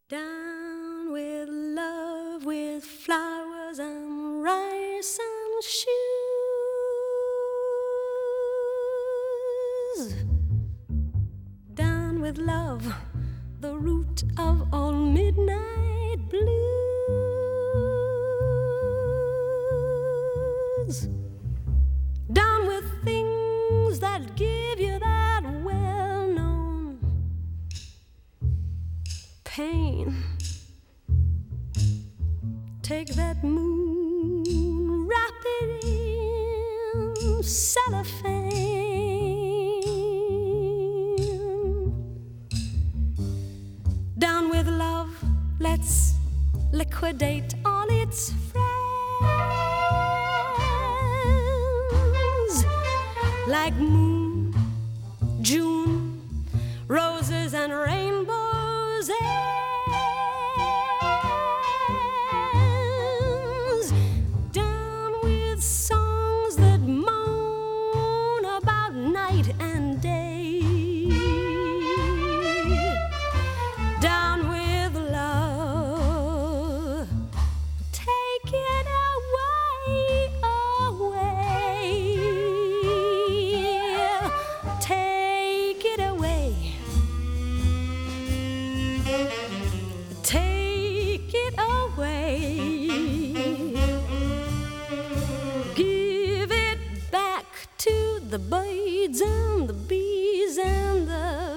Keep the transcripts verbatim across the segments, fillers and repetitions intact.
Down with love, with flowers and rice and shoes. Down with love, the root of all midnight blues. Down with things that give you that well-known pain. Take that moon, wrap it in cellophane. Down with love, let's liquidate all its friends. Like moon, June, roses and rainbows. Down with songs that moan about night and day. Down with love, take it away, away. Take it away. Take it away. Give it back to the birds and the bees and the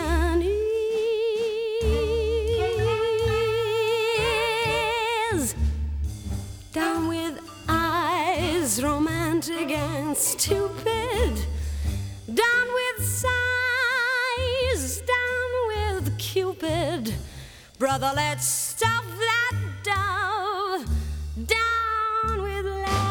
Viennese. Down with eyes romantic and stupid. Down with sighs. Down with Cupid. Brother, let's stuff that dove. Down with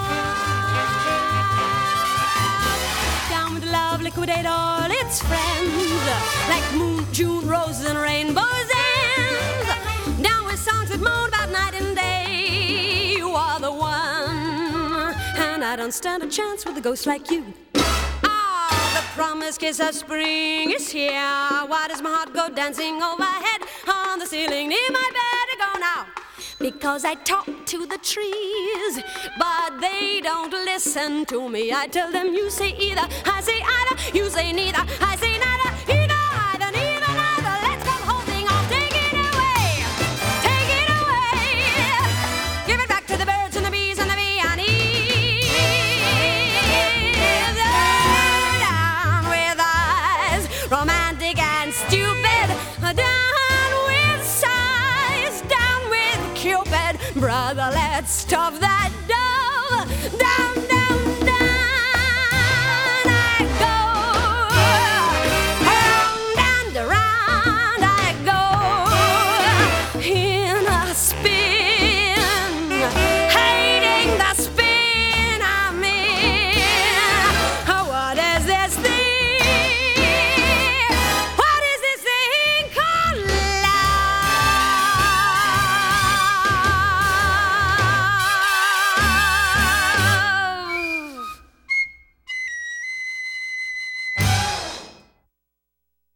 love. Down with love, liquidate all its friends. Like moon, June, roses and rainbows ends. Down with songs that moan about night and day. You are the one, and I don't stand a chance with a ghost like you. The promised kiss of spring is here. Why does my heart go dancing overhead on the ceiling near my bed? I go now because I talk to the trees, but they don't listen to me. I tell them you say either, I say either, you say neither, I say neither, either, either, neither, neither. Let's go holding on, take it away, take it away. Give it back to the birds and the bees and the Viennese. Romantic and stupid. Down with sighs. Down with Cupid. Brother, let's stuff that dove. Down, down.